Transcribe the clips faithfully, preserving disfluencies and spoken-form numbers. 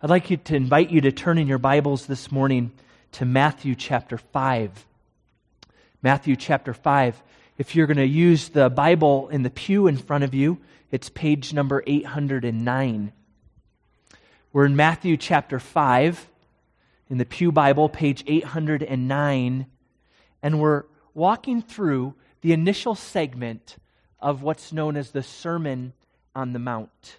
I'd like you to invite you to turn in your Bibles this morning to Matthew chapter five. Matthew chapter five. If you're going to use the Bible in the pew in front of you, it's page number eight hundred nine. We're in Matthew chapter five, in the Pew Bible, page eight hundred nine, and we're walking through the initial segment of what's known as the Sermon on the Mount.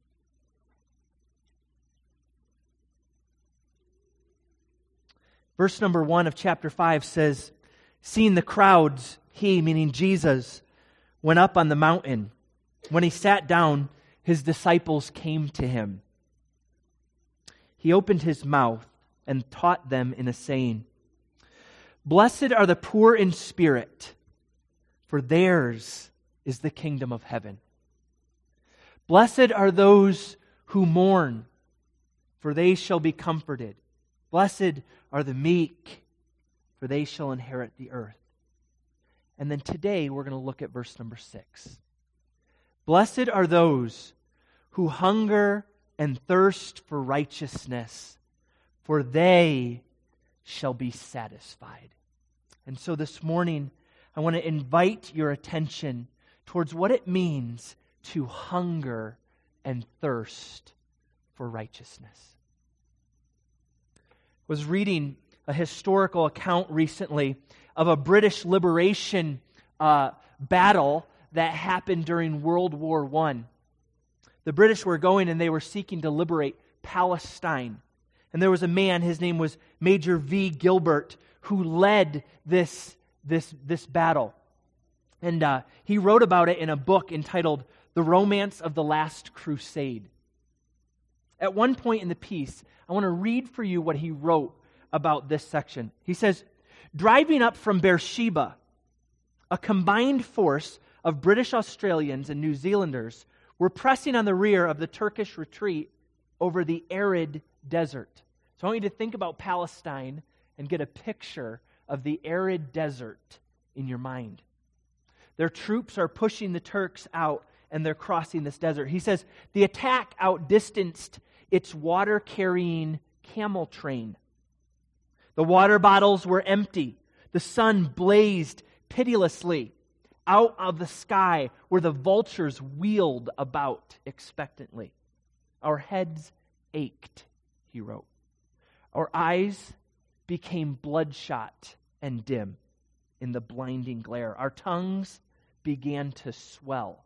Verse number one of chapter five says, "Seeing the crowds, he," meaning Jesus, "went up on the mountain. When he sat down, his disciples came to him. He opened his mouth and taught them in a saying, 'Blessed are the poor in spirit, for theirs is the kingdom of heaven. Blessed are those who mourn, for they shall be comforted. Blessed are the meek, for they shall inherit the earth.'" And then today we're going to look at verse number six. "Blessed are those who hunger and thirst for righteousness, for they shall be satisfied." And so this morning, I want to invite your attention towards what it means to hunger and thirst for righteousness. I was reading a historical account recently of a British liberation uh, battle that happened during World War One. The British were going and they were seeking to liberate Palestine. And there was a man, his name was Major V. Gilbert, who led this, this, this battle. And uh, he wrote about it in a book entitled The Romance of the Last Crusade. At one point in the piece, I want to read for you what he wrote about this section. He says, "Driving up from Beersheba, a combined force of British Australians and New Zealanders were pressing on the rear of the Turkish retreat over the arid desert." So I want you to think about Palestine and get a picture of the arid desert in your mind. Their troops are pushing the Turks out and they're crossing this desert. He says, "The attack outdistanced its water-carrying camel train. The water bottles were empty. The sun blazed pitilessly out of the sky where the vultures wheeled about expectantly. Our heads ached," he wrote. "Our eyes became bloodshot and dim in the blinding glare. Our tongues began to swell.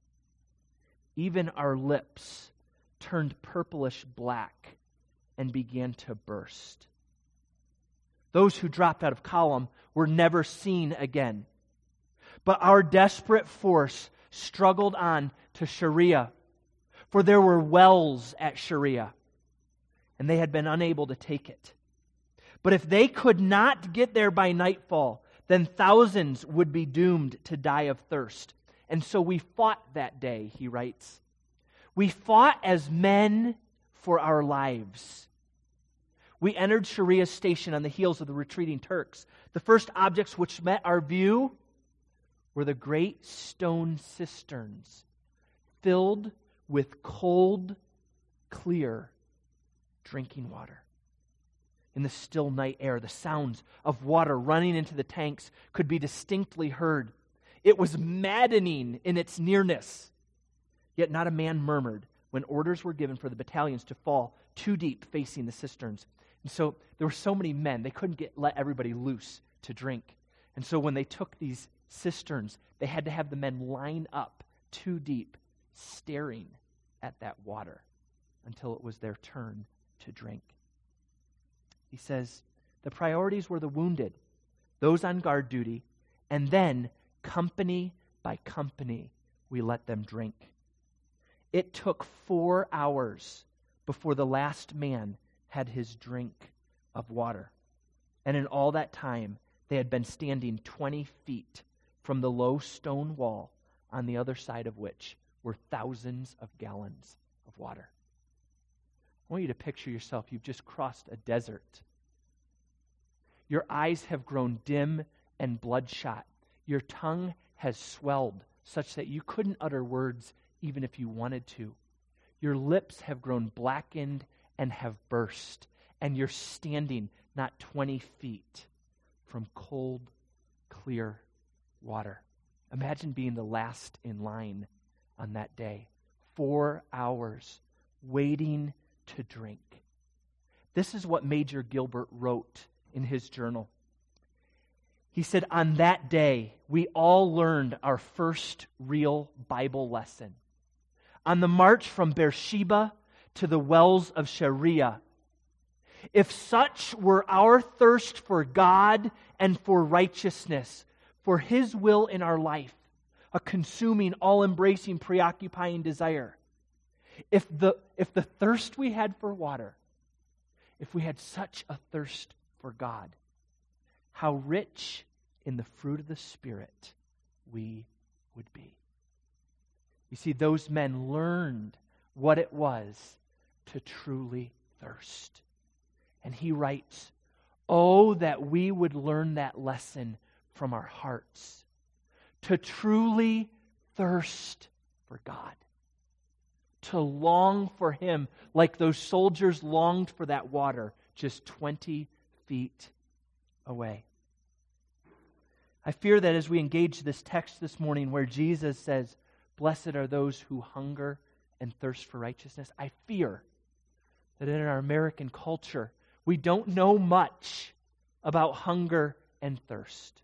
Even our lips turned purplish black and began to burst. Those who dropped out of column were never seen again. But our desperate force struggled on to Sharia, for there were wells at Sharia, and they had been unable to take it. But if they could not get there by nightfall, then thousands would be doomed to die of thirst. And so we fought that day," he writes. "We fought as men for our lives. We entered Sharia's station on the heels of the retreating Turks. The first objects which met our view were the great stone cisterns filled with cold, clear drinking water. In the still night air, the sounds of water running into the tanks could be distinctly heard. It was maddening in its nearness. Yet not a man murmured when orders were given for the battalions to fall too deep facing the cisterns. And so there were so many men, they couldn't get let everybody loose to drink. And so when they took these cisterns, they had to have the men line up too deep, staring at that water until it was their turn to drink." He says, "The priorities were the wounded, those on guard duty, and then company by company, we let them drink. It took four hours before the last man had his drink of water. And in all that time, they had been standing twenty feet from the low stone wall on the other side of which were thousands of gallons of water." I want you to picture yourself. You've just crossed a desert. Your eyes have grown dim and bloodshot. Your tongue has swelled such that you couldn't utter words even if you wanted to. Your lips have grown blackened and have burst, and you're standing not twenty feet from cold, clear water. Imagine being the last in line on that day. Four hours waiting to drink. This is what Major Gilbert wrote in his journal. He said, on that day, we all learned our first real Bible lesson. On the march from Beersheba to the wells of Sharia, if such were our thirst for God and for righteousness, for His will in our life, a consuming, all-embracing, preoccupying desire, if the, if the thirst we had for water, if we had such a thirst for God, how rich in the fruit of the Spirit we would be. You see, those men learned what it was to truly thirst. And he writes, oh, that we would learn that lesson from our hearts, to truly thirst for God, to long for Him like those soldiers longed for that water just twenty feet away. I fear that as we engage this text this morning where Jesus says, blessed are those who hunger and thirst for righteousness, I fear that in our American culture, we don't know much about hunger and thirst.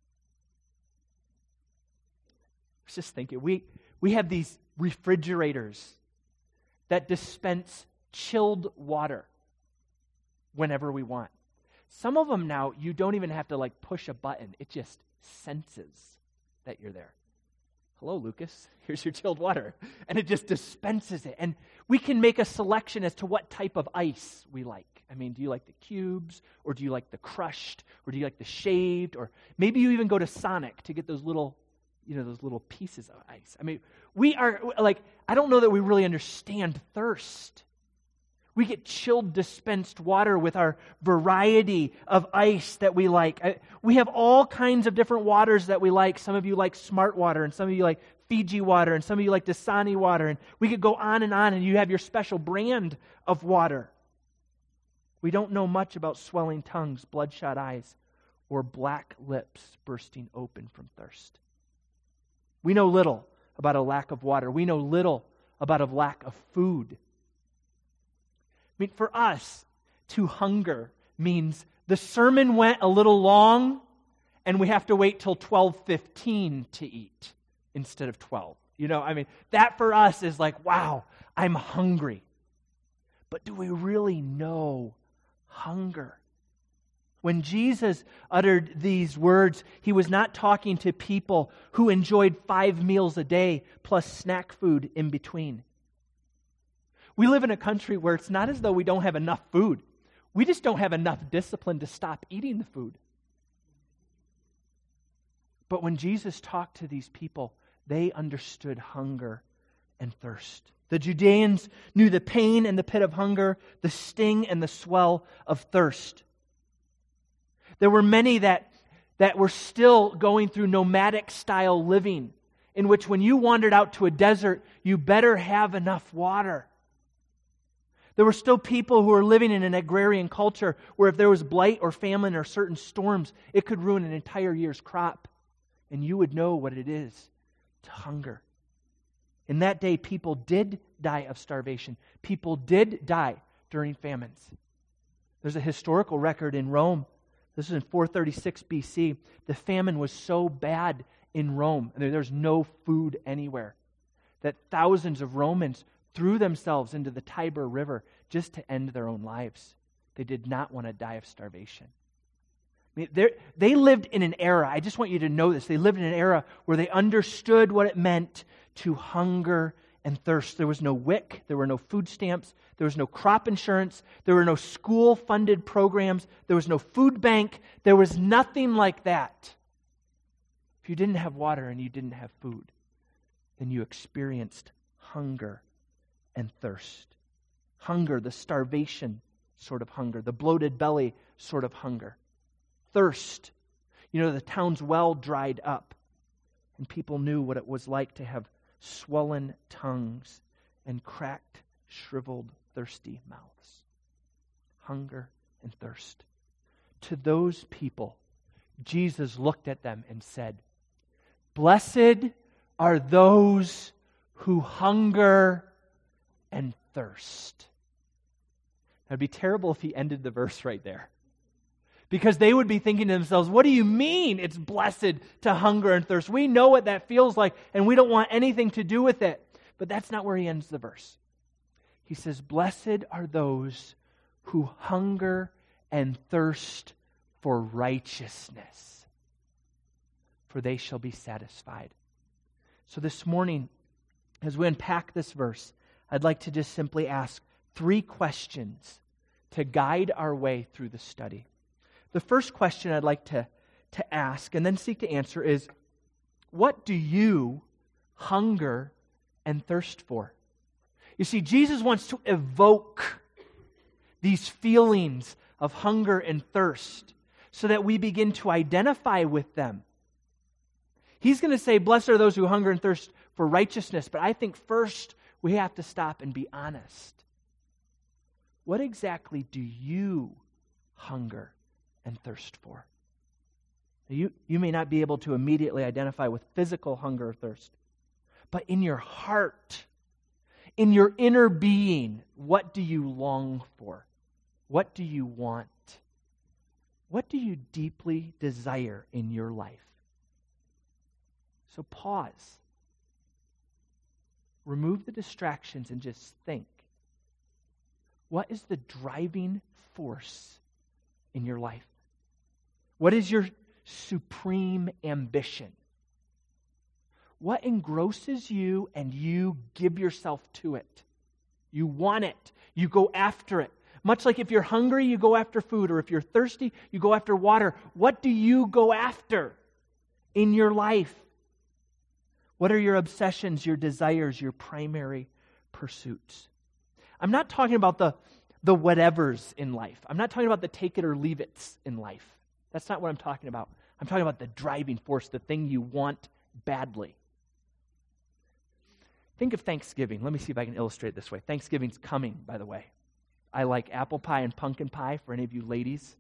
I was just thinking, we, we have these refrigerators that dispense chilled water whenever we want. Some of them now, you don't even have to like push a button. It just senses that you're there. Hello, Lucas. Here's your chilled water. And it just dispenses it. And we can make a selection as to what type of ice we like. I mean, do you like the cubes? Or do you like the crushed? Or do you like the shaved? Or maybe you even go to Sonic to get those little, you know, those little pieces of ice. I mean, we are, like, I don't know that we really understand thirst. We get chilled dispensed water with our variety of ice that we like. We have all kinds of different waters that we like. Some of you like Smart Water, and some of you like Fiji water, and some of you like Dasani water, and we could go on and on, and you have your special brand of water. We don't know much about swelling tongues, bloodshot eyes, or black lips bursting open from thirst. We know little about a lack of water. We know little about a lack of food. I mean, for us, to hunger means the sermon went a little long and we have to wait till twelve fifteen to eat instead of twelve. You know, I mean, that for us is like, wow, I'm hungry. But do we really know hunger? When Jesus uttered these words, He was not talking to people who enjoyed five meals a day plus snack food in between. We live in a country where it's not as though we don't have enough food. We just don't have enough discipline to stop eating the food. But when Jesus talked to these people, they understood hunger and thirst. The Judeans knew the pain and the pit of hunger, the sting and the swell of thirst. There were many that, that were still going through nomadic style living, in which when you wandered out to a desert, you better have enough water. There were still people who were living in an agrarian culture where if there was blight or famine or certain storms, it could ruin an entire year's crop. And you would know what it is to hunger. In that day, people did die of starvation. People did die during famines. There's a historical record in Rome. This is in four thirty-six B C. The famine was so bad in Rome, and there's no food anywhere, that thousands of Romans threw themselves into the Tiber River just to end their own lives. They did not want to die of starvation. I mean, they lived in an era, I just want you to know this, they lived in an era where they understood what it meant to hunger and thirst. There was no W I C, there were no food stamps, there was no crop insurance, there were no school-funded programs, there was no food bank, there was nothing like that. If you didn't have water and you didn't have food, then you experienced hunger and thirst. Hunger, the starvation sort of hunger, the bloated belly sort of hunger. Thirst, you know, the town's well dried up, and people knew what it was like to have swollen tongues and cracked, shriveled, thirsty mouths. hunger and thirst. To those people, Jesus looked at them and said, "Blessed are those who hunger and thirst." It would be terrible if he ended the verse right there. Because they would be thinking to themselves, what do you mean it's blessed to hunger and thirst? We know what that feels like, and we don't want anything to do with it. But that's not where he ends the verse. He says, "Blessed are those who hunger and thirst for righteousness, for they shall be satisfied." So this morning, as we unpack this verse, I'd like to just simply ask three questions to guide our way through the study. The first question I'd like to, to ask and then seek to answer is, what do you hunger and thirst for? You see, Jesus wants to evoke these feelings of hunger and thirst so that we begin to identify with them. He's going to say, "Blessed are those who hunger and thirst for righteousness," but I think first we have to stop and be honest. What exactly do you hunger and thirst for? You, you may not be able to immediately identify with physical hunger or thirst, but in your heart, in your inner being, what do you long for? What do you want? What do you deeply desire in your life? So pause. Remove the distractions and just think. What is the driving force in your life? What is your supreme ambition? What engrosses you and you give yourself to it? You want it. You go after it. Much like if you're hungry, you go after food, or if you're thirsty, you go after water. What do you go after in your life? What are your obsessions, your desires, your primary pursuits? I'm not talking about the, the whatevers in life. I'm not talking about the take it or leave it's in life. That's not what I'm talking about. I'm talking about the driving force, the thing you want badly. Think of Thanksgiving. Let me see if I can illustrate it this way. Thanksgiving's coming, by the way. I like apple pie and pumpkin pie for any of you ladies.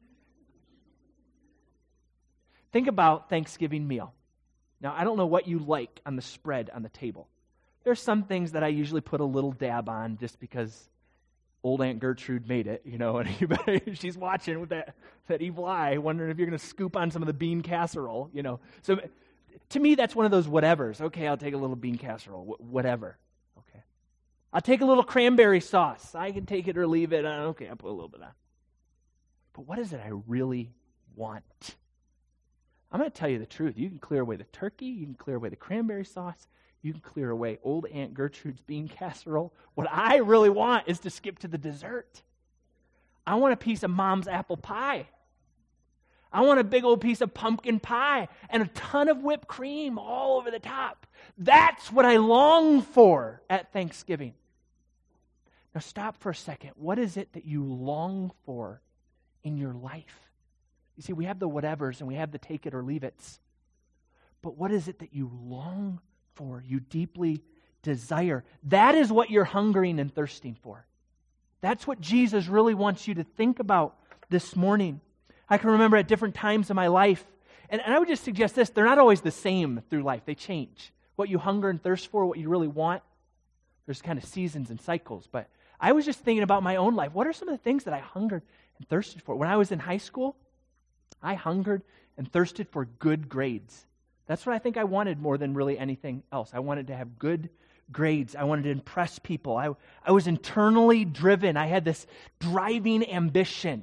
Think about Thanksgiving meal. Now, I don't know what you like on the spread on the table. There's some things that I usually put a little dab on just because old Aunt Gertrude made it, you know, and you better, she's watching with that, that evil eye, wondering if you're going to scoop on some of the bean casserole, you know. So to me, that's one of those whatevers. Okay, I'll take a little bean casserole, wh- whatever. Okay. I'll take a little cranberry sauce. I can take it or leave it. Uh, okay, I'll put a little bit on. But what is it I really want? I'm going to tell you the truth. You can clear away the turkey. You can clear away the cranberry sauce. You can clear away old Aunt Gertrude's bean casserole. What I really want is to skip to the dessert. I want a piece of Mom's apple pie. I want a big old piece of pumpkin pie and a ton of whipped cream all over the top. That's what I long for at Thanksgiving. Now stop for a second. What is it that you long for in your life? You see, we have the whatevers and we have the take it or leave it's. But what is it that you long for, you deeply desire? That is what you're hungering and thirsting for. That's what Jesus really wants you to think about this morning. I can remember at different times in my life, and, and I would just suggest this, they're not always the same through life. They change. What you hunger and thirst for, what you really want, there's kind of seasons and cycles. But I was just thinking about my own life. What are some of the things that I hungered and thirsted for? When I was in high school, I hungered and thirsted for good grades. That's what I think I wanted more than really anything else. I wanted to have good grades. I wanted to impress people. I, I was internally driven. I had this driving ambition.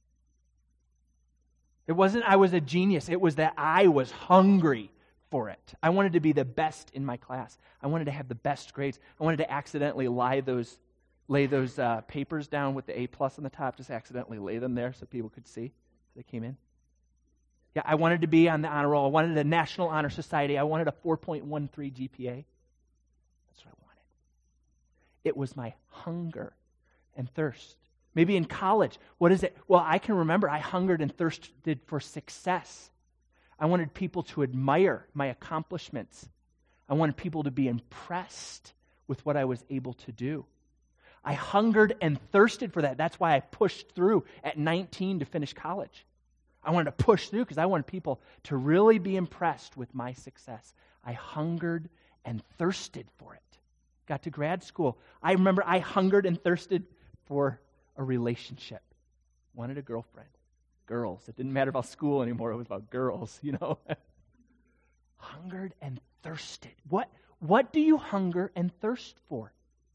It wasn't I was a genius. It was that I was hungry for it. I wanted to be the best in my class. I wanted to have the best grades. I wanted to accidentally lie those, lay those uh, papers down with the A plus on the top, just accidentally lay them there so people could see as they came in. Yeah, I wanted to be on the honor roll. I wanted a National Honor Society. I wanted a four point one three G P A. That's what I wanted. It was my hunger and thirst. Maybe in college, what is it? Well, I can remember I hungered and thirsted for success. I wanted people to admire my accomplishments. I wanted people to be impressed with what I was able to do. I hungered and thirsted for that. That's why I pushed through at nineteen to finish college. I wanted to push through because I wanted people to really be impressed with my success. I hungered and thirsted for it. Got to grad school. I remember I hungered and thirsted for a relationship. Wanted a girlfriend. Girls. It didn't matter about school anymore. It was about girls, you know. Hungered and thirsted. What, what do you hunger and thirst for?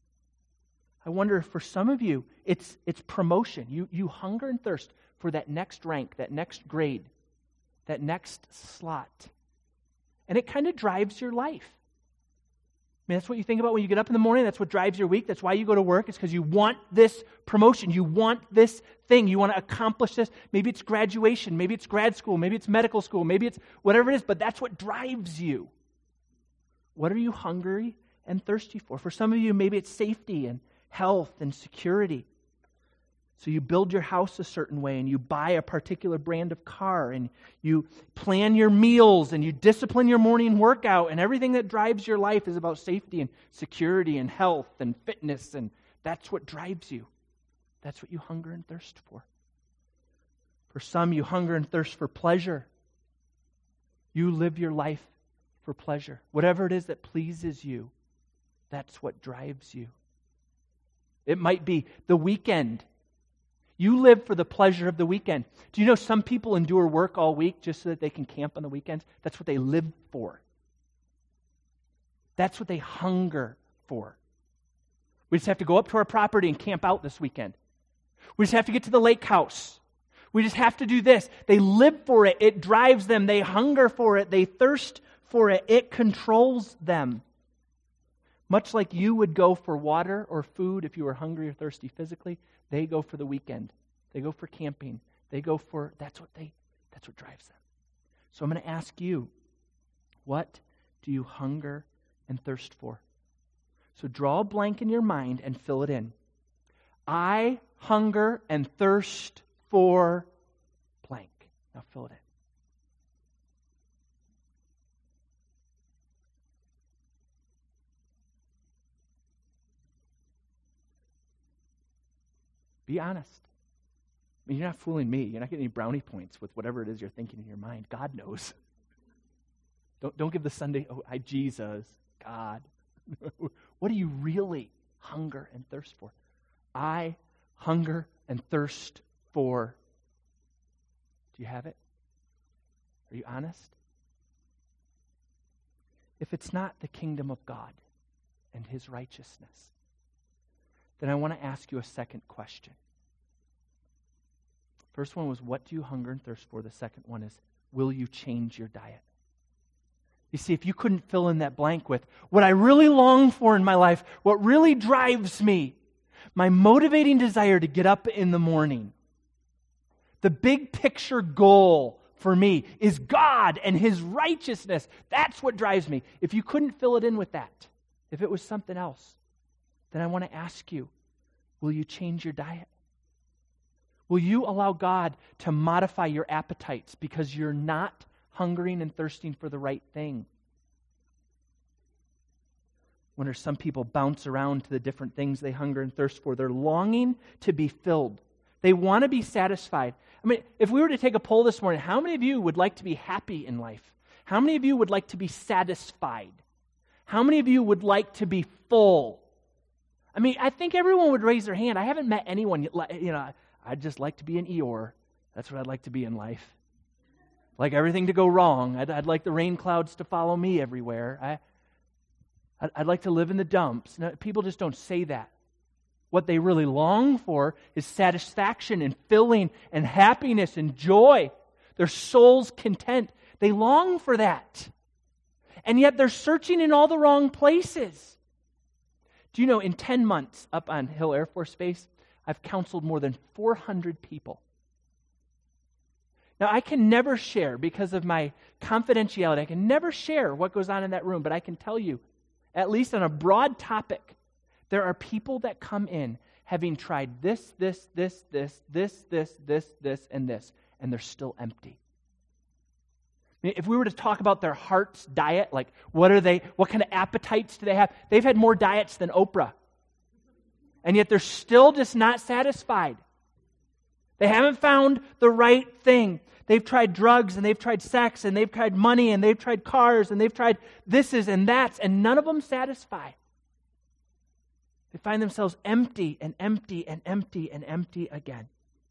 I wonder if for some of you, it's it's promotion. You, you hunger and thirst for that next rank, that next grade, that next slot. And it kind of drives your life. I mean, that's what you think about when you get up in the morning. That's what drives your week. That's why you go to work. It's because you want this promotion. You want this thing. You want to accomplish this. Maybe it's graduation. Maybe it's grad school. Maybe it's medical school. Maybe it's whatever it is. But that's what drives you. What are you hungry and thirsty for? For some of you, maybe it's safety and health and security. So you build your house a certain way and you buy a particular brand of car and you plan your meals and you discipline your morning workout, and everything that drives your life is about safety and security and health and fitness, and that's what drives you. That's what you hunger and thirst for. For some, you hunger and thirst for pleasure. You live your life for pleasure. Whatever it is that pleases you, that's what drives you. It might be the weekend. You live for the pleasure of the weekend. Do you know some people endure work all week just so that they can camp on the weekends? That's what they live for. That's what they hunger for. We just have to go up to our property and camp out this weekend. We just have to get to the lake house. We just have to do this. They live for it. It drives them. They hunger for it. They thirst for it. It controls them. Much like you would go for water or food if you were hungry or thirsty physically, they go for the weekend. They go for camping. They go for, that's what they, that's what drives them. So I'm going to ask you, what do you hunger and thirst for? So draw a blank in your mind and fill it in. I hunger and thirst for blank. Now fill it in. Be honest. I mean, you're not fooling me. You're not getting any brownie points with whatever it is you're thinking in your mind. God knows. Don't, don't give the Sunday, oh, I, Jesus, God. What do you really hunger and thirst for? I hunger and thirst for. Do you have it? Are you honest? If it's not the kingdom of God and His righteousness, then I want to ask you a second question. First one was, what do you hunger and thirst for? The second one is, will you change your diet? You see, if you couldn't fill in that blank with what I really long for in my life, what really drives me, my motivating desire to get up in the morning, the big picture goal for me is God and His righteousness. That's what drives me. If you couldn't fill it in with that, if it was something else, then I want to ask you, will you change your diet? Will you allow God to modify your appetites because you're not hungering and thirsting for the right thing? I wonder, some people bounce around to the different things they hunger and thirst for. They're longing to be filled. They want to be satisfied. I mean, if we were to take a poll this morning, how many of you would like to be happy in life? How many of you would like to be satisfied? How many of you would like to be full? I mean, I think everyone would raise their hand. I haven't met anyone, you know, I'd just like to be an Eeyore. That's what I'd like to be in life. Like everything to go wrong. I'd, I'd like the rain clouds to follow me everywhere. I, I'd, I'd like to live in the dumps. No, people just don't say that. What they really long for is satisfaction and filling and happiness and joy. Their soul's content. They long for that. And yet they're searching in all the wrong places. Do you know, in ten months up on Hill Air Force Base, I've counseled more than four hundred people. Now, I can never share, because of my confidentiality, I can never share what goes on in that room, but I can tell you, at least on a broad topic, there are people that come in having tried this, this, this, this, this, this, this, this, and this, and they're still empty. If we were to talk about their heart's diet, like what are they, what kind of appetites do they have? They've had more diets than Oprah. And yet they're still just not satisfied. They haven't found the right thing. They've tried drugs, and they've tried sex, and they've tried money, and they've tried cars, and they've tried thises and that's, and none of them satisfy. They find themselves empty and empty and empty and empty again.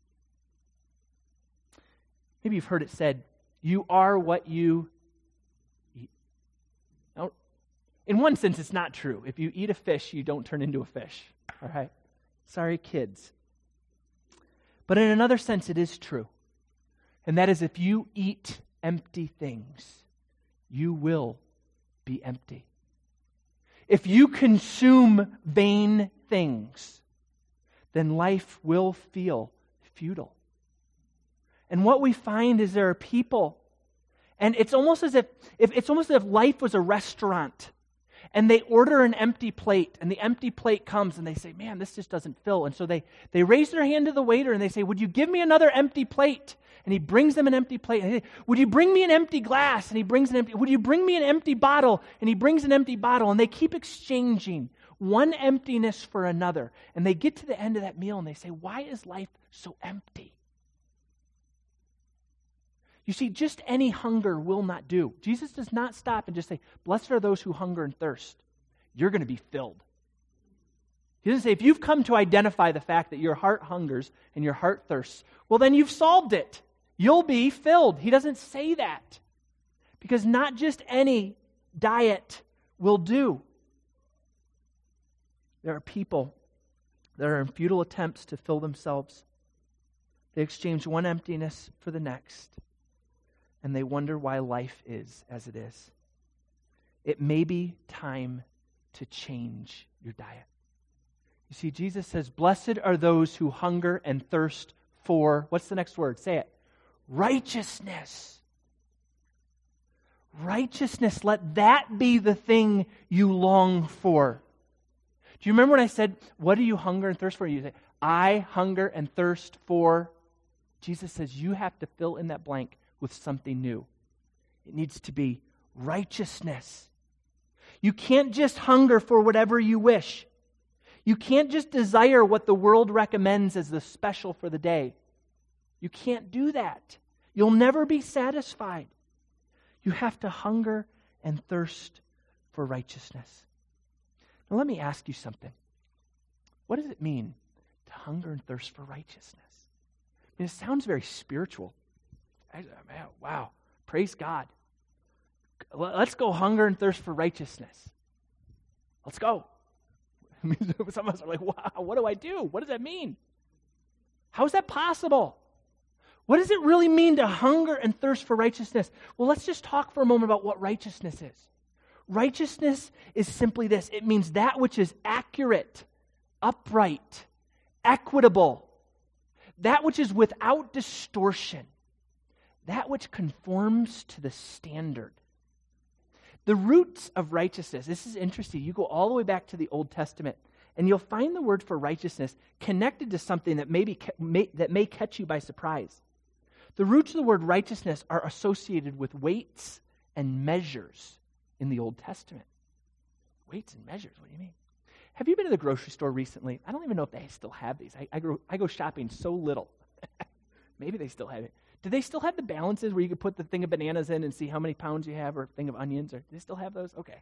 Maybe you've heard it said, you are what you eat. Now, in one sense, it's not true. If you eat a fish, you don't turn into a fish. All right? Sorry, kids. But in another sense, it is true. And that is, if you eat empty things, you will be empty. If you consume vain things, then life will feel futile. And what we find is there are people, and it's almost as if, if it's almost as if life was a restaurant, and they order an empty plate, and the empty plate comes, and they say, man, this just doesn't fill. And so they, they raise their hand to the waiter, and they say, would you give me another empty plate? And he brings them an empty plate. And they say, would you bring me an empty glass? And he brings an empty, would you bring me an empty bottle? And he brings an empty bottle. And they keep exchanging one emptiness for another. And they get to the end of that meal, and they say, why is life so empty? You see, just any hunger will not do. Jesus does not stop and just say, blessed are those who hunger and thirst. You're going to be filled. He doesn't say, if you've come to identify the fact that your heart hungers and your heart thirsts, well, then you've solved it. You'll be filled. He doesn't say that. Because not just any diet will do. There are people that are in futile attempts to fill themselves. They exchange one emptiness for the next. And they wonder why life is as it is. It may be time to change your diet. You see, Jesus says, blessed are those who hunger and thirst for, what's the next word? Say it. Righteousness. Righteousness. Let that be the thing you long for. Do you remember when I said, what do you hunger and thirst for? You say, I hunger and thirst for. Jesus says, you have to fill in that blank with something new. It needs to be righteousness. You can't just hunger for whatever you wish. You can't just desire what the world recommends as the special for the day. You can't do that. You'll never be satisfied. You have to hunger and thirst for righteousness. Now let me ask you something. What does it mean to hunger and thirst for righteousness? I mean, it sounds very spiritual. Man, wow, praise God. Let's go hunger and thirst for righteousness. Let's go. Some of us are like, wow, what do I do? What does that mean? How is that possible? What does it really mean to hunger and thirst for righteousness? Well, let's just talk for a moment about what righteousness is. Righteousness is simply this. It means that which is accurate, upright, equitable, that which is without distortion. That which conforms to the standard. The roots of righteousness, this is interesting. You go all the way back to the Old Testament, and you'll find the word for righteousness connected to something that, maybe, may, that may catch you by surprise. The roots of the word righteousness are associated with weights and measures in the Old Testament. Weights and measures, what do you mean? Have you been to the grocery store recently? I don't even know if they still have these. I, I, go, I go shopping so little. Maybe they still have it. Do they still have the balances where you could put the thing of bananas in and see how many pounds you have, or a thing of onions? Or do they still have those? Okay.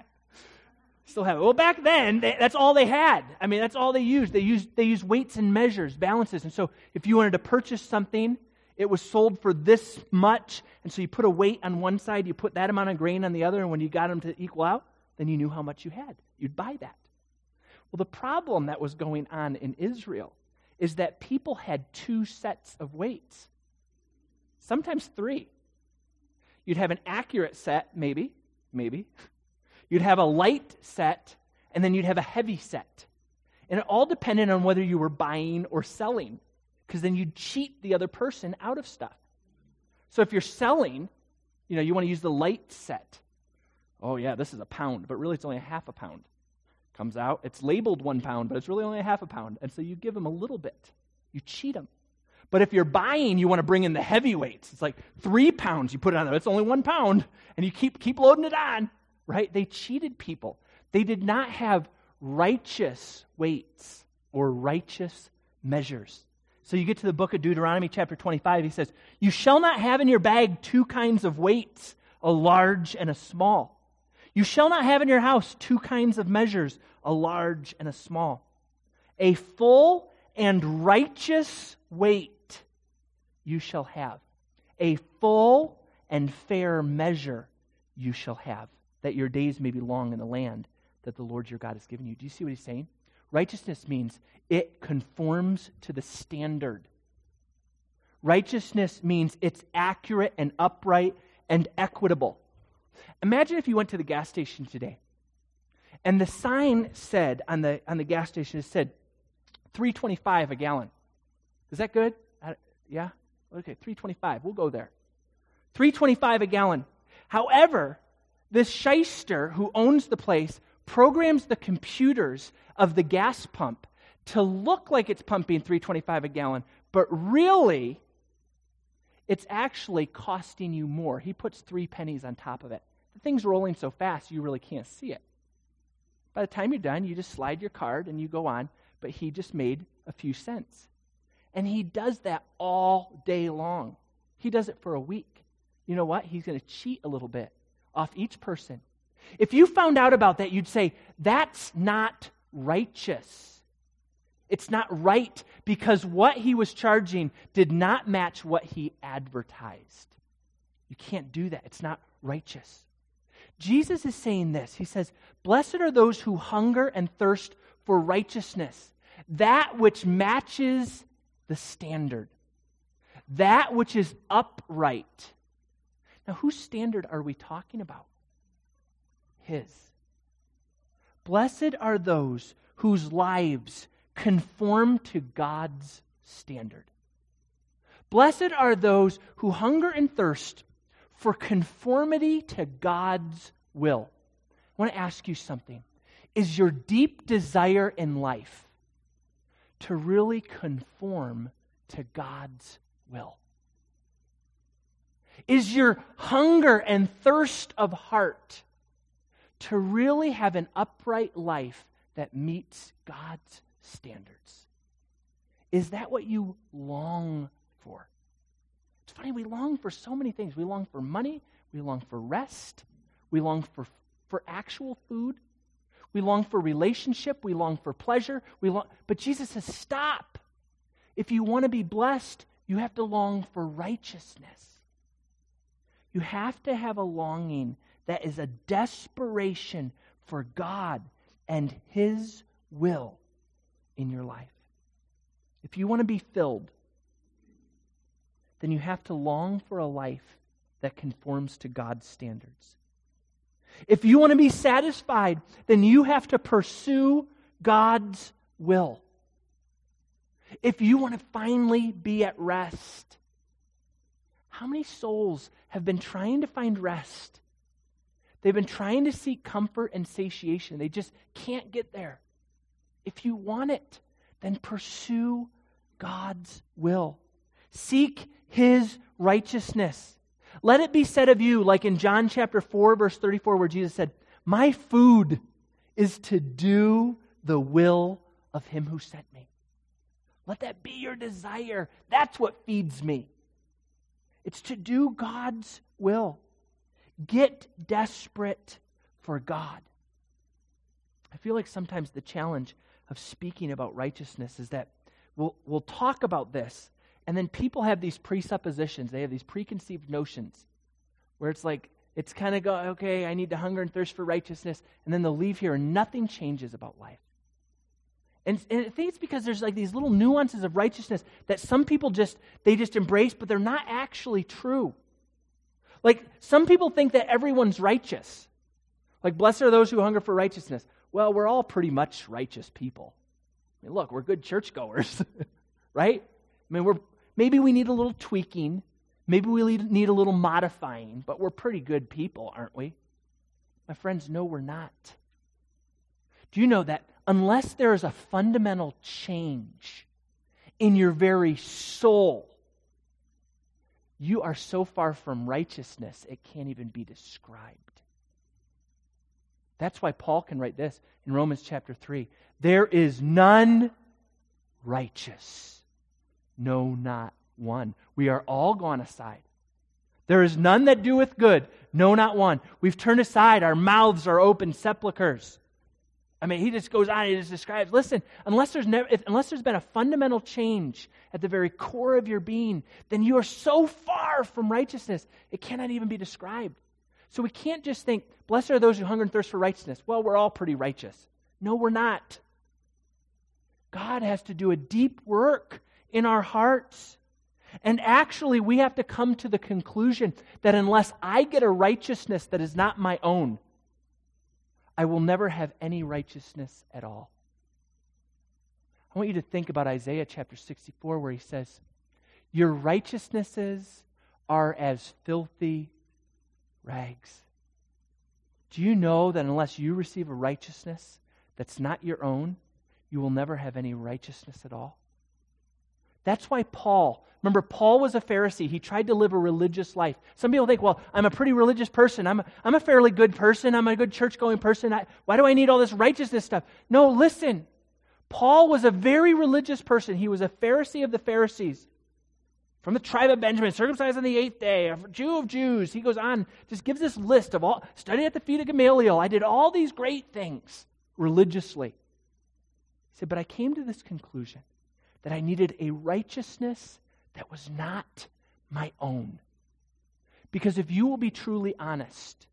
Still have it. Well, back then, they, that's all they had. I mean, that's all they used. They used they used weights and measures, balances. And so if you wanted to purchase something, it was sold for this much. And so you put a weight on one side, you put that amount of grain on the other, and when you got them to equal out, then you knew how much you had. You'd buy that. Well, the problem that was going on in Israel is that people had two sets of weights. Sometimes three. You'd have an accurate set, maybe, maybe. You'd have a light set, and then you'd have a heavy set. And it all depended on whether you were buying or selling, because then you'd cheat the other person out of stuff. So if you're selling, you know, you want to use the light set. Oh yeah, this is a pound, but really it's only a half a pound. Comes out, it's labeled one pound, but it's really only a half a pound. And so you give them a little bit. You cheat them. But if you're buying, you want to bring in the heavyweights. It's like three pounds you put it on there. It's only one pound, and you keep keep loading it on, right? They cheated people. They did not have righteous weights. or righteous measures. So you get to the book of Deuteronomy chapter twenty-five, he says, you shall not have in your bag two kinds of weights, a large and a small. You shall not have in your house two kinds of measures, a large and a small. A full and righteous weight you shall have. A full and fair measure you shall have, that your days may be long in the land that the Lord your God has given you. Do you see what he's saying? Righteousness means it conforms to the standard. Righteousness means it's accurate and upright and equitable. Imagine if you went to the gas station today and the sign said on the on the gas station, it said three twenty-five a gallon. Is that good? Uh, yeah? Okay, three twenty-five. We'll go there. three twenty-five a gallon. However, this shyster who owns the place programs the computers of the gas pump to look like it's pumping three twenty-five a gallon, but really, it's actually costing you more. He puts three pennies on top of it. The thing's rolling so fast, you really can't see it. By the time you're done, you just slide your card and you go on, but he just made a few cents. And he does that all day long. He does it for a week. You know what? He's going to cheat a little bit off each person. If you found out about that, you'd say, that's not righteous. It's not right because what he was charging did not match what he advertised. You can't do that. It's not righteous. Jesus is saying this. He says, blessed are those who hunger and thirst for righteousness, that which matches the standard, that which is upright. Now, whose standard are we talking about? His. Blessed are those whose lives conform to God's standard. Blessed are those who hunger and thirst for conformity to God's will. I want to ask you something. Is your deep desire in life to really conform to God's will? Is your hunger and thirst of heart to really have an upright life that meets God's standards? Is that what you long for? It's funny, we long for so many things. We long for money. We long for rest. We long for, for actual food. We long for relationship. We long for pleasure. We long, but Jesus says, stop. If you want to be blessed, you have to long for righteousness. You have to have a longing that is a desperation for God and His will in your life. If you want to be filled, then you have to long for a life that conforms to God's standards. If you want to be satisfied, then you have to pursue God's will. If you want to finally be at rest, how many souls have been trying to find rest? They've been trying to seek comfort and satiation. They just can't get there. If you want it, then pursue God's will. Seek His righteousness. Let it be said of you, like in John chapter four, verse thirty-four, where Jesus said, my food is to do the will of Him who sent me. Let that be your desire. That's what feeds me. It's to do God's will. Get desperate for God. I feel like sometimes the challenge of speaking about righteousness is that we'll, we'll talk about this, and then people have these presuppositions. They have these preconceived notions where it's like, it's kind of go, okay, I need to hunger and thirst for righteousness, and then they'll leave here and nothing changes about life. And, and I think it's because there's like these little nuances of righteousness that some people just, they just embrace, but they're not actually true. Like, some people think that everyone's righteous. Like, blessed are those who hunger for righteousness. Well, we're all pretty much righteous people. I mean, look, we're good churchgoers, right? I mean, we're maybe we need a little tweaking. Maybe we need a little modifying, but we're pretty good people, aren't we? My friends, no, we're not. Do you know that unless there is a fundamental change in your very soul, you are so far from righteousness, it can't even be described. That's why Paul can write this in Romans chapter three. There is none righteous. No, not one. We are all gone aside. There is none that doeth good. No, not one. We've turned aside. Our mouths are open sepulchres. I mean, he just goes on, he just describes, listen, unless there's never, if, unless there's been a fundamental change at the very core of your being, then you are so far from righteousness, it cannot even be described. So we can't just think, blessed are those who hunger and thirst for righteousness. Well, we're all pretty righteous. No, we're not. God has to do a deep work in our hearts. And actually, we have to come to the conclusion that unless I get a righteousness that is not my own, I will never have any righteousness at all. I want you to think about Isaiah chapter sixty-four where he says, your righteousnesses are as filthy rags. Do you know that unless you receive a righteousness that's not your own, you will never have any righteousness at all? That's why Paul, remember, Paul was a Pharisee. He tried to live a religious life. Some people think, well, I'm a pretty religious person. I'm a, I'm a fairly good person. I'm a good church-going person. I, why do I need all this righteousness stuff? No, listen. Paul was a very religious person. He was a Pharisee of the Pharisees. From the tribe of Benjamin, circumcised on the eighth day, a Jew of Jews. He goes on, just gives this list of all, studied at the feet of Gamaliel. I did all these great things religiously. He said, but I came to this conclusion that I needed a righteousness that was not my own. Because if you will be truly honest,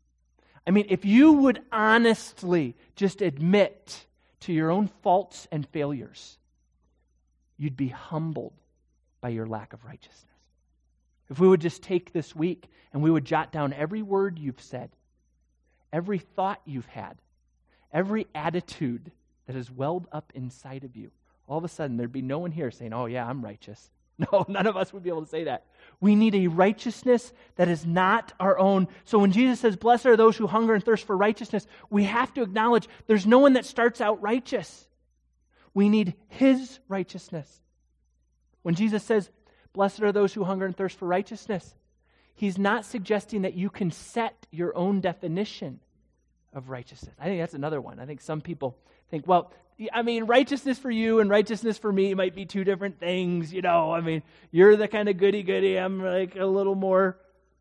I mean, if you would honestly just admit to your own faults and failures, you'd be humbled by your lack of righteousness. If we would just take this week and we would jot down every word you've said, every thought you've had, every attitude that has welled up inside of you, all of a sudden there'd be no one here saying, oh yeah, I'm righteous. No, none of us would be able to say that. We need a righteousness that is not our own. So when Jesus says, blessed are those who hunger and thirst for righteousness, we have to acknowledge there's no one that starts out righteous. We need His righteousness. When Jesus says, blessed are those who hunger and thirst for righteousness, He's not suggesting that you can set your own definition of righteousness. I think that's another one. I think some people think, well, I mean, righteousness for you and righteousness for me might be two different things, you know. I mean, you're the kind of goody-goody. I'm like a little more,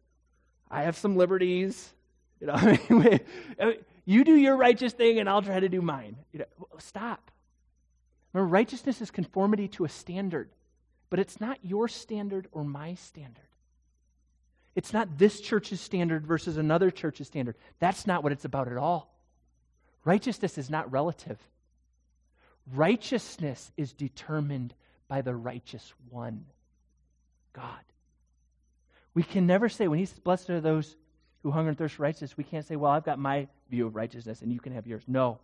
I have some liberties. You know, I mean, you do your righteous thing and I'll try to do mine. You know, stop. Remember, righteousness is conformity to a standard, but it's not your standard or my standard. It's not this church's standard versus another church's standard. That's not what it's about at all. Righteousness is not relative. Righteousness is determined by the righteous one, God. We can never say, when He says, blessed are those who hunger and thirst for righteousness, we can't say, well, I've got my view of righteousness and you can have yours. No.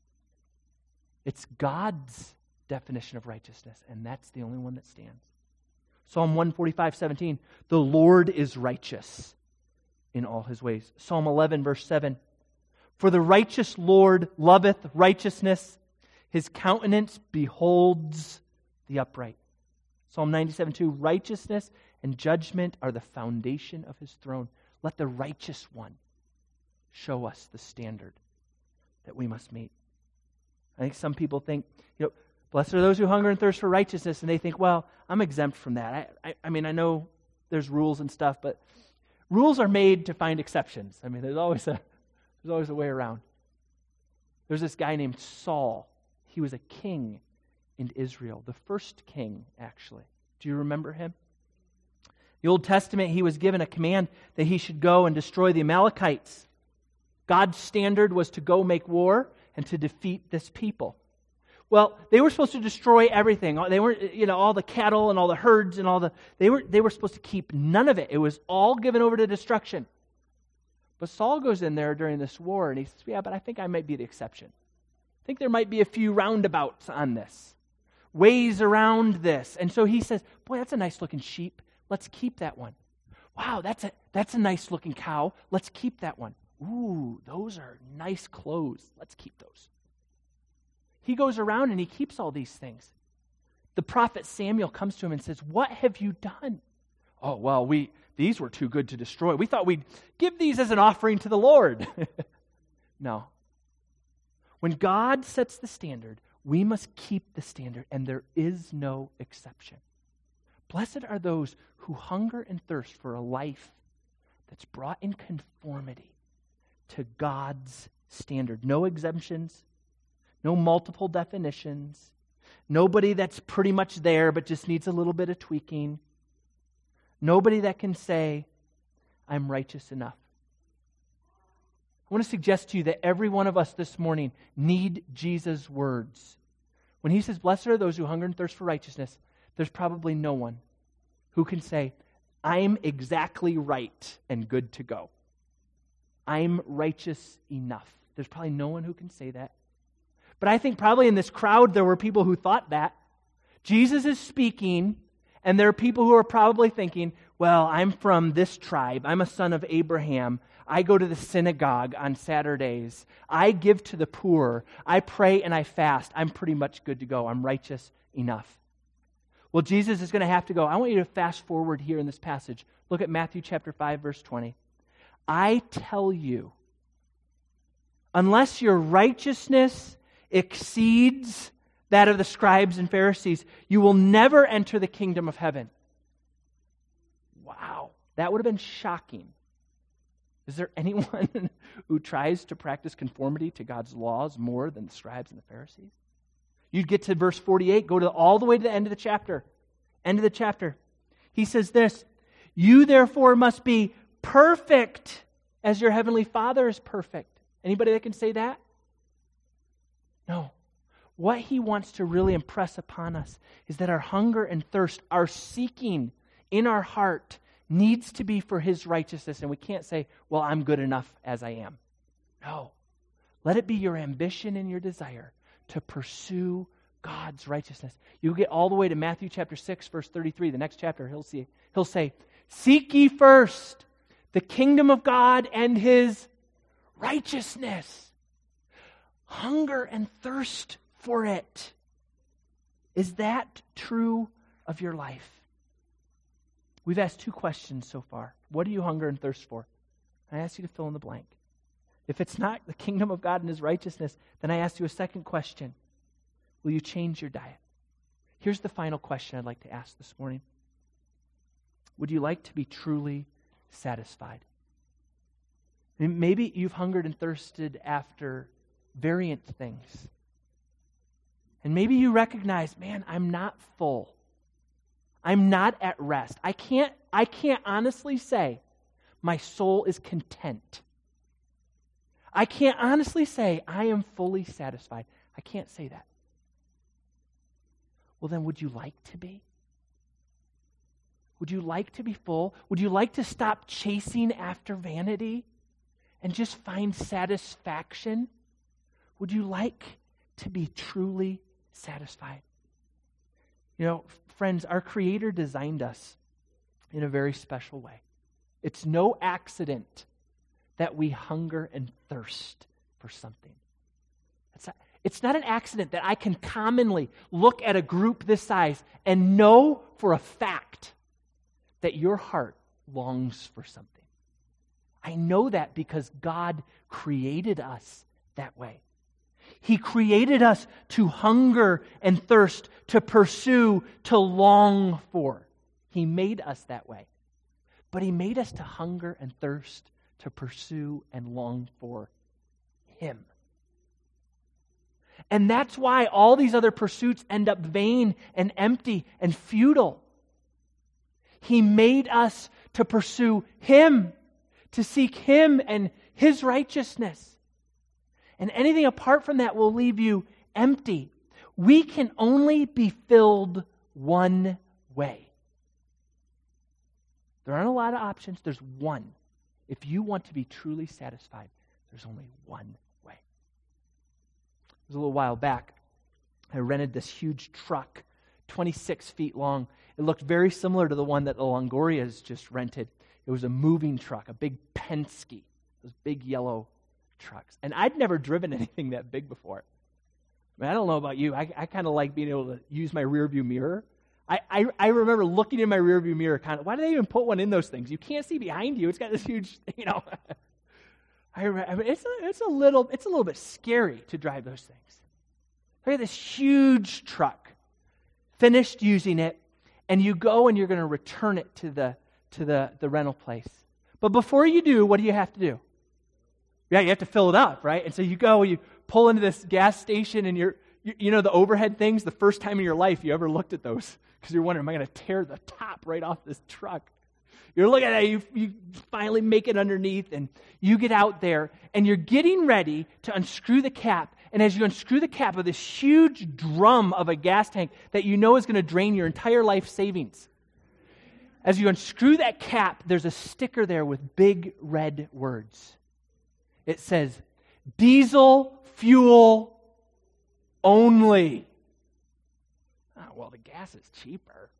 It's God's definition of righteousness, and that's the only one that stands. Psalm one forty-five, seventeen, the Lord is righteous in all His ways. Psalm eleven, verse seven, for the righteous Lord loveth righteousness. His countenance beholds the upright. Psalm ninety-seven, two, righteousness and judgment are the foundation of His throne. Let the righteous one show us the standard that we must meet. I think some people think, you know, blessed are those who hunger and thirst for righteousness, and they think, well, I'm exempt from that. I, I, I mean, I know there's rules and stuff, but rules are made to find exceptions. I mean, there's always a there's always a way around. There's this guy named Saul. He was a king in Israel, the first king, actually. Do you remember him? The Old Testament, he was given a command that he should go and destroy the Amalekites. God's standard was to go make war and to defeat this people. Well, they were supposed to destroy everything. They weren't, you know, all the cattle and all the herds and all the, they were, they were supposed to keep none of it. It was all given over to destruction. But Saul goes in there during this war and he says, yeah, but I think I might be the exception. I think there might be a few roundabouts on this, ways around this. And so he says, boy, that's a nice looking sheep. Let's keep that one. Wow, that's a that's a nice looking cow. Let's keep that one. Ooh, those are nice clothes. Let's keep those. He goes around and he keeps all these things. The prophet Samuel comes to him and says, what have you done? Oh, well, we these were too good to destroy. We thought we'd give these as an offering to the Lord. No. When God sets the standard, We must keep the standard, and there is no exception. Blessed are those who hunger and thirst for a life that's brought in conformity to God's standard. No exemptions, no multiple definitions, nobody that's pretty much there but just needs a little bit of tweaking. Nobody that can say, I'm righteous enough. I want to suggest to you that every one of us this morning need Jesus' words. When he says, blessed are those who hunger and thirst for righteousness, there's probably no one who can say, I'm exactly right and good to go. I'm righteous enough. There's probably no one who can say that. But I think probably in this crowd there were people who thought that. Jesus is speaking, and there are people who are probably thinking, well, I'm from this tribe. I'm a son of Abraham. I go to the synagogue on Saturdays. I give to the poor. I pray and I fast. I'm pretty much good to go. I'm righteous enough. Well, Jesus is going to have to go. I want you to fast forward here in this passage. Look at Matthew chapter five, verse twenty. I tell you, unless your righteousness exceeds that of the scribes and Pharisees, you will never enter the kingdom of heaven. Wow, that would have been shocking. Is there anyone who tries to practice conformity to God's laws more than the scribes and the Pharisees? You'd get to verse forty-eight, go to all the way to the end of the chapter. End of the chapter. He says this, you therefore must be perfect as your heavenly Father is perfect. Anybody that can say that? No. What he wants to really impress upon us is that our hunger and thirst, our seeking in our heart needs to be for his righteousness. And we can't say, well, I'm good enough as I am. No. Let it be your ambition and your desire to pursue God's righteousness. You get all the way to Matthew chapter six, verse thirty-three, the next chapter, he'll see, he'll say, seek ye first the kingdom of God and his righteousness. Hunger and thirst for it. Is that true of your life? We've asked two questions so far. What do you hunger and thirst for? I ask you to fill in the blank. If it's not the kingdom of God and his righteousness, then I ask you a second question. Will you change your diet? Here's the final question I'd like to ask this morning. Would you like to be truly satisfied? Maybe you've hungered and thirsted after variant things. And maybe you recognize, man, I'm not full. I'm not at rest. I can't, I can't honestly say my soul is content. I can't honestly say I am fully satisfied. I can't say that. Well, then would you like to be? Would you like to be full? Would you like to stop chasing after vanity and just find satisfaction? Would you like to be truly satisfied? You know, friends, our Creator designed us in a very special way. It's no accident that we hunger and thirst for something. It's not, it's not an accident that I can commonly look at a group this size and know for a fact that your heart longs for something. I know that because God created us that way. He created us to hunger and thirst, to pursue, to long for. He made us that way. But He made us to hunger and thirst, to pursue and long for Him. And that's why all these other pursuits end up vain and empty and futile. He made us to pursue Him, to seek Him and His righteousness. And anything apart from that will leave you empty. We can only be filled one way. There aren't a lot of options. There's one. If you want to be truly satisfied, there's only one way. It was a little while back. I rented this huge truck, twenty-six feet long. It looked very similar to the one that the Longorias just rented. It was a moving truck, a big Penske, those big yellow trucks. And I'd never driven anything that big before. I mean, I don't know about you. I, I kind of like being able to use my rearview mirror. I, I, I remember looking in my rearview mirror kind of, why do they even put one in those things? You can't see behind you. It's got this huge, you know. I, remember, I mean, it's, a, it's, a little, it's a little bit scary to drive those things. Look at this huge truck, finished using it, and you go and you're going to return it to the to the, the rental place. But before you do, what do you have to do? Yeah, you have to fill it up, right? And so you go, you pull into this gas station, and you're, you, you know the overhead things, the first time in your life you ever looked at those, because you're wondering, am I going to tear the top right off this truck? You're looking at it, you, you finally make it underneath, and you get out there, and you're getting ready to unscrew the cap. And as you unscrew the cap of this huge drum of a gas tank that you know is going to drain your entire life savings, as you unscrew that cap, there's a sticker there with big red words. It says, diesel fuel only. Oh, well, the gas is cheaper.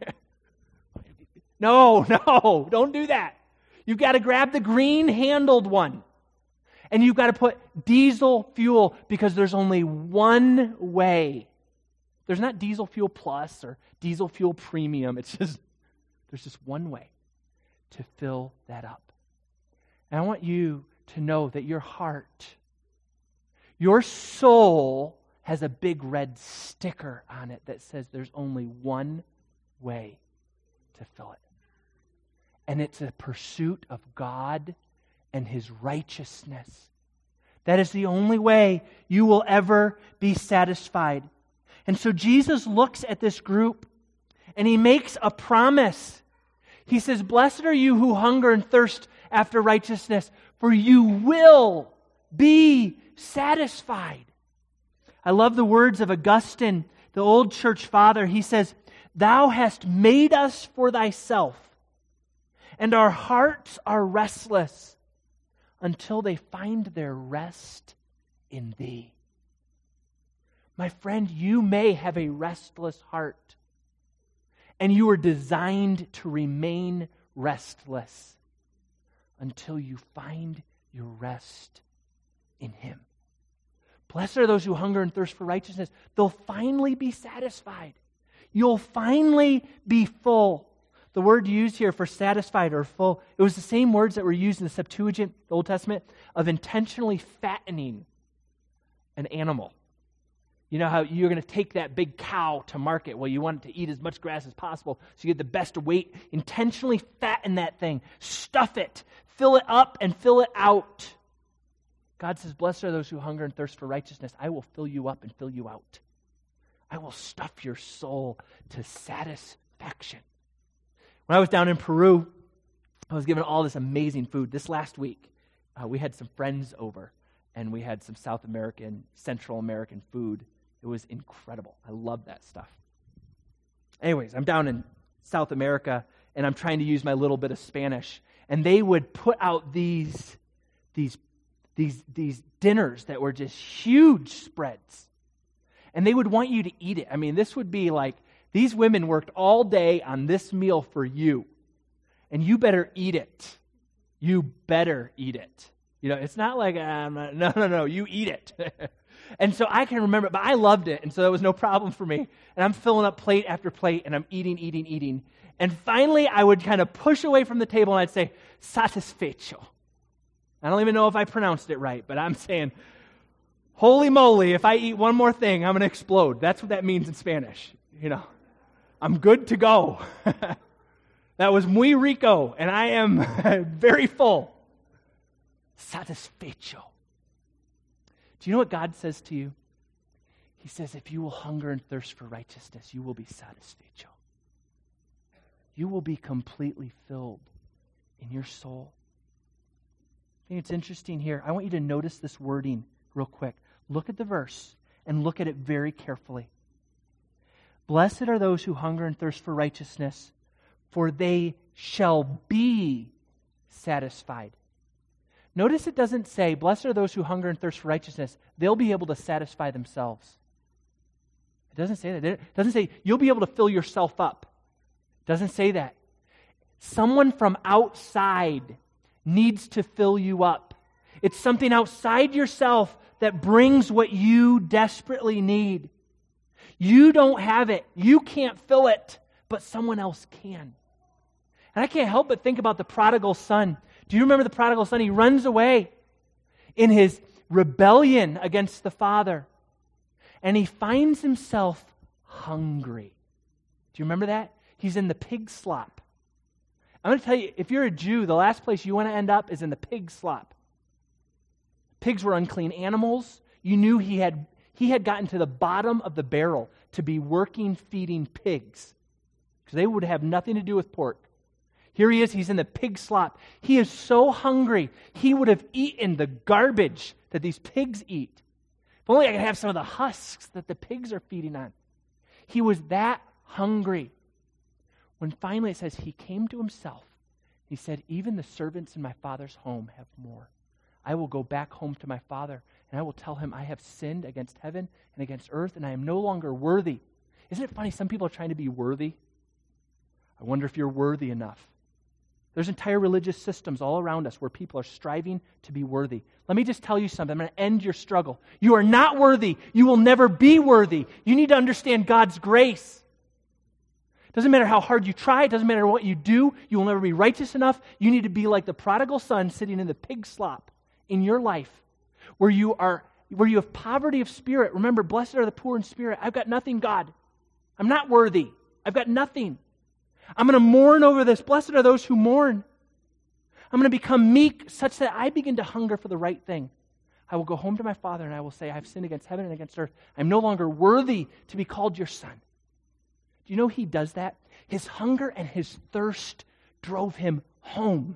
No, no, don't do that. You've got to grab the green-handled one. And you've got to put diesel fuel, because there's only one way. There's not diesel fuel plus or diesel fuel premium. It's just, there's just one way to fill that up. And I want you to know that your heart, your soul, has a big red sticker on it that says there's only one way to fill it. And it's a pursuit of God and His righteousness. That is the only way you will ever be satisfied. And so Jesus looks at this group and He makes a promise. He says, "Blessed are you who hunger and thirst after righteousness, for you will be satisfied." I love the words of Augustine, the old church father. He says, "Thou hast made us for thyself, and our hearts are restless until they find their rest in thee." My friend, you may have a restless heart, and you are designed to remain restless until you find your rest in Him. Blessed are those who hunger and thirst for righteousness. They'll finally be satisfied. You'll finally be full. The word used here for satisfied or full, it was the same words that were used in the Septuagint, the Old Testament, of intentionally fattening an animal. You know how you're going to take that big cow to market. Well, you want it to eat as much grass as possible so you get the best weight. Intentionally fatten that thing. Stuff it. Fill it up and fill it out. God says, "Blessed are those who hunger and thirst for righteousness. I will fill you up and fill you out. I will stuff your soul to satisfaction." When I was down in Peru, I was given all this amazing food. This last week, uh, we had some friends over, and we had some South American, Central American food. It was incredible. I love that stuff. Anyways, I'm down in South America, and I'm trying to use my little bit of Spanish. And they would put out these, these, these, these dinners that were just huge spreads. And they would want you to eat it. I mean, this would be like, these women worked all day on this meal for you. And you better eat it. You better eat it. You know, it's not like, um, no, no, no, you eat it. And so I can remember, but I loved it, and so that was no problem for me. And I'm filling up plate after plate, and I'm eating, eating, eating. And finally, I would kind of push away from the table, and I'd say, "Satisfecho." I don't even know if I pronounced it right, but I'm saying, holy moly, if I eat one more thing, I'm going to explode. That's what that means in Spanish. You know, I'm good to go. That was muy rico, and I am very full. Satisfecho. Do you know what God says to you? He says, if you will hunger and thirst for righteousness, you will be satisfecho. You will be completely filled in your soul. I think it's interesting here. I want you to notice this wording real quick. Look at the verse and look at it very carefully. Blessed are those who hunger and thirst for righteousness, for they shall be satisfied. Notice it doesn't say, blessed are those who hunger and thirst for righteousness. They'll be able to satisfy themselves. It doesn't say that. It doesn't say you'll be able to fill yourself up. It doesn't say that. Someone from outside needs to fill you up. It's something outside yourself that brings what you desperately need. You don't have it. You can't fill it, but someone else can. And I can't help but think about the prodigal son. Do you remember the prodigal son? He runs away in his rebellion against the father. and he finds himself hungry. Do you remember that? He's in the pig slop. I'm going to tell you, if you're a Jew, the last place you want to end up is in the pig slop. Pigs were unclean animals. You knew he had he had gotten to the bottom of the barrel to be working feeding pigs, because they would have nothing to do with pork. Here he is, he's in the pig slop. He is so hungry, he would have eaten the garbage that these pigs eat. If only I could have some of the husks that the pigs are feeding on. He was that hungry. When finally it says he came to himself, he said, even the servants in my father's home have more. I will go back home to my father, and I will tell him I have sinned against heaven and against earth, and I am no longer worthy. Isn't it funny? Some people are trying to be worthy. I wonder if you're worthy enough. There's entire religious systems all around us where people are striving to be worthy. Let me just tell you something. I'm going to end your struggle. You are not worthy. You will never be worthy. You need to understand God's grace. It doesn't matter how hard you try. It doesn't matter what you do. You will never be righteous enough. You need to be like the prodigal son sitting in the pig slop in your life, where you are, where you have poverty of spirit. Remember, blessed are the poor in spirit. I've got nothing, God. I'm not worthy. I've got nothing. I'm going to mourn over this. Blessed are those who mourn. I'm going to become meek such that I begin to hunger for the right thing. I will go home to my father and I will say, I have sinned against heaven and against earth. I'm no longer worthy to be called your son. Do you know he does that? His hunger and his thirst drove him home.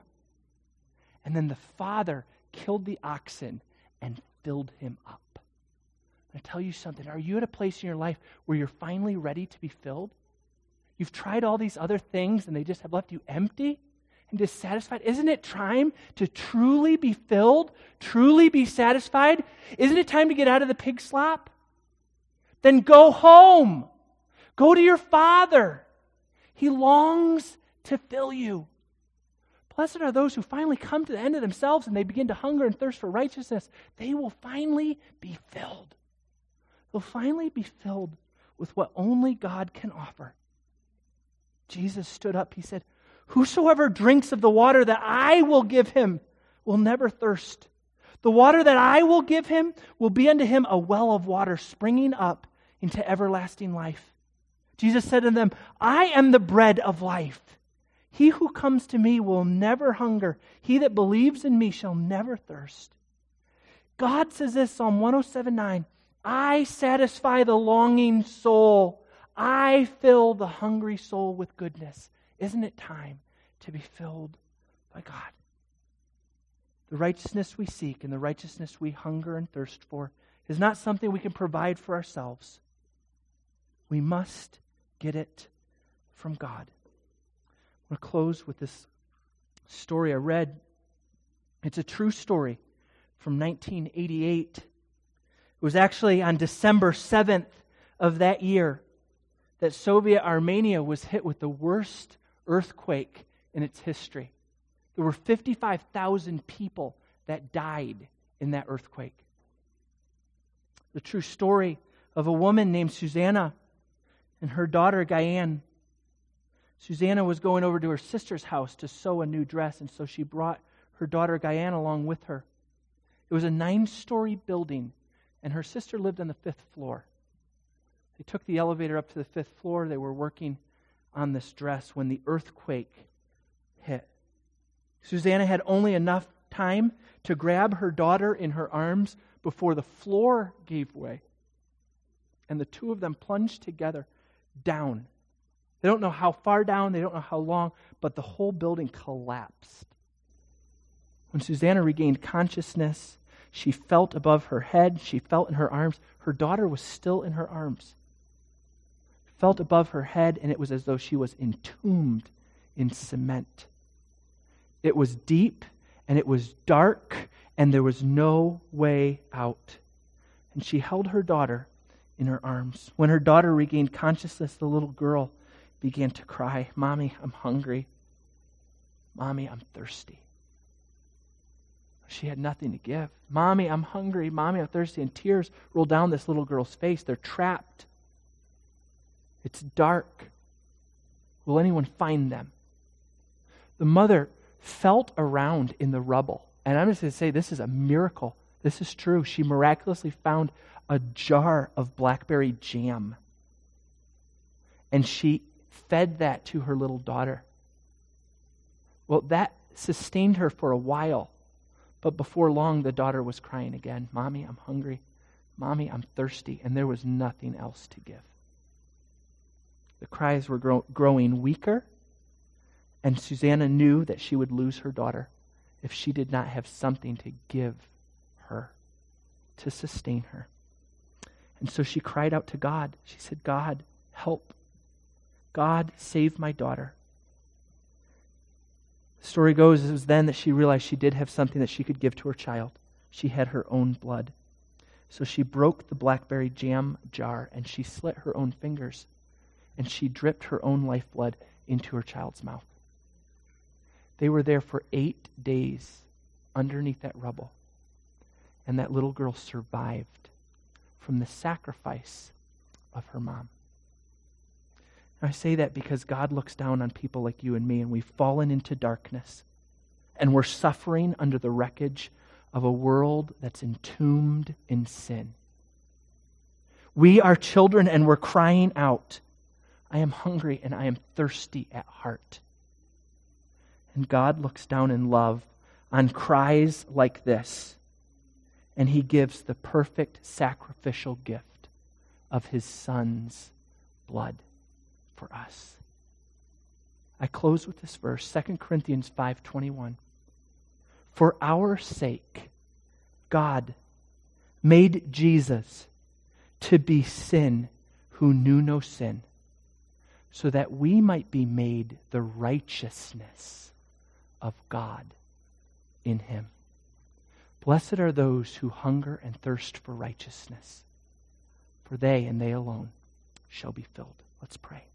And then the father killed the oxen and filled him up. I'm going to tell you something. Are you at a place in your life where you're finally ready to be filled? You've tried all these other things and they just have left you empty and dissatisfied. Isn't it time to truly be filled, truly be satisfied? Isn't it time to get out of the pig slop? Then go home. Go to your Father. He longs to fill you. Blessed are those who finally come to the end of themselves and they begin to hunger and thirst for righteousness. They will finally be filled. They'll finally be filled with what only God can offer. Jesus stood up. He said, whosoever drinks of the water that I will give him will never thirst. The water that I will give him will be unto him a well of water springing up into everlasting life. Jesus said to them, I am the bread of life. He who comes to me will never hunger. He that believes in me shall never thirst. God says this, Psalm one oh seven nine, I satisfy the longing soul. I fill the hungry soul with goodness. Isn't it time to be filled by God? The righteousness we seek and the righteousness we hunger and thirst for is not something we can provide for ourselves. We must get it from God. I want to close with this story I read. It's a true story from nineteen eighty-eight. It was actually on December seventh of that year that Soviet Armenia was hit with the worst earthquake in its history. There were fifty-five thousand people that died in that earthquake. The true story of a woman named Susanna and her daughter Guyane. Susanna was going over to her sister's house to sew a new dress, and so she brought her daughter Guyane along with her. It was a nine-story building, and her sister lived on the fifth floor. They took the elevator up to the fifth floor. They were working on this dress when the earthquake hit. Susanna had only enough time to grab her daughter in her arms before the floor gave way. And the two of them plunged together down. They don't know how far down, they don't know how long, but the whole building collapsed. When Susanna regained consciousness, she felt above her head, she felt in her arms. Her daughter was still in her arms. Felt above her head, and it was as though she was entombed in cement. It was deep, and it was dark, and there was no way out. And she held her daughter in her arms. When her daughter regained consciousness, the little girl began to cry, Mommy, I'm hungry. Mommy, I'm thirsty. She had nothing to give. Mommy, I'm hungry. Mommy, I'm thirsty. And tears rolled down this little girl's face. They're trapped. It's dark. Will anyone find them? The mother felt around in the rubble. And I'm just going to say this is a miracle. This is true. She miraculously found a jar of blackberry jam. And she fed that to her little daughter. Well, that sustained her for a while. But before long, the daughter was crying again. Mommy, I'm hungry. Mommy, I'm thirsty. And there was nothing else to give. The cries were grow- growing weaker. And Susanna knew that she would lose her daughter if she did not have something to give her, to sustain her. And so she cried out to God. She said, God, help. God, save my daughter. The story goes, it was then that she realized she did have something that she could give to her child. She had her own blood. So she broke the blackberry jam jar and she slit her own fingers and she dripped her own lifeblood into her child's mouth. They were there for eight days underneath that rubble. And that little girl survived from the sacrifice of her mom. I say that because God looks down on people like you and me, and we've fallen into darkness. And we're suffering under the wreckage of a world that's entombed in sin. We are children and we're crying out, I am hungry and I am thirsty at heart. And God looks down in love on cries like this, and He gives the perfect sacrificial gift of His Son's blood for us. I close with this verse, Second Corinthians five twenty-one. For our sake, God made Jesus to be sin who knew no sin, so that we might be made the righteousness of God in Him. Blessed are those who hunger and thirst for righteousness, for they and they alone shall be filled. Let's pray.